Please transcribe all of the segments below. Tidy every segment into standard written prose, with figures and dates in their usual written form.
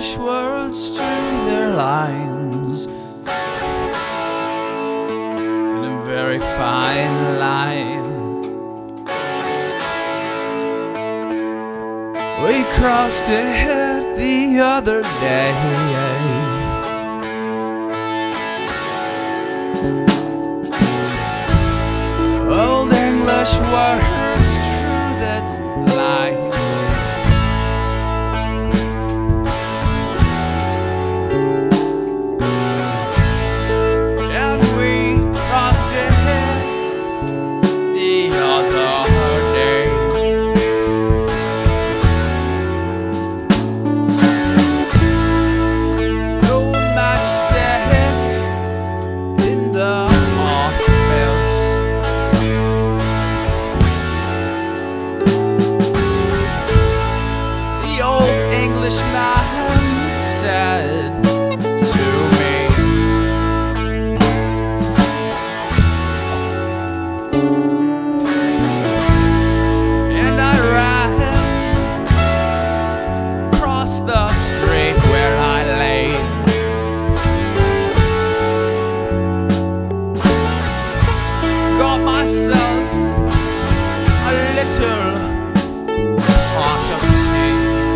English words through their lines in a very fine line. We crossed it the other day. Old English words, true, that's line. And we crossed it the other day. No matchstick in the office. The old Englishman said to me, and I ran across the street where I lay. Got myself a little pot of tea.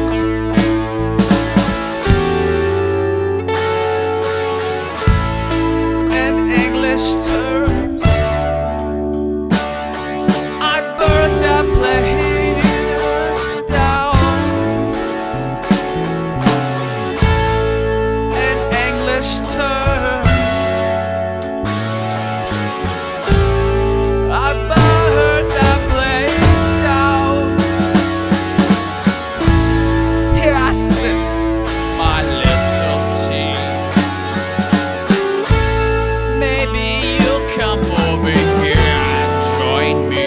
And English terms, I burned that place down. And English terms, I burned that place down. Here I sip my little tea. Maybe you'll come over here and join me.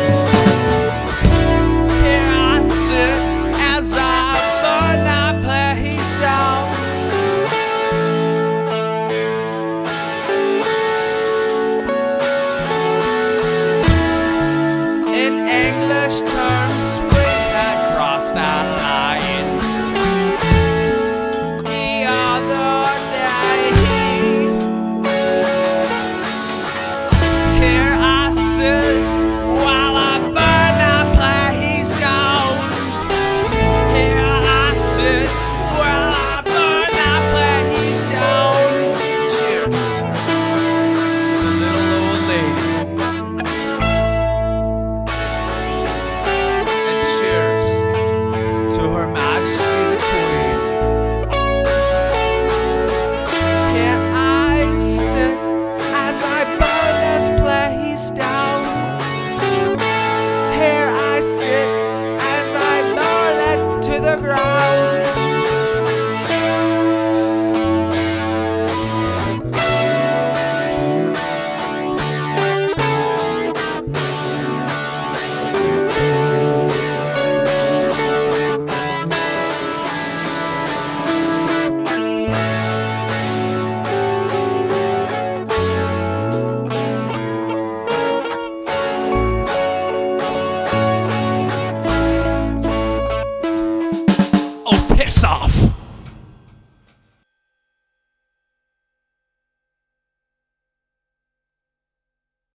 Here I sit as I burn that place down. In English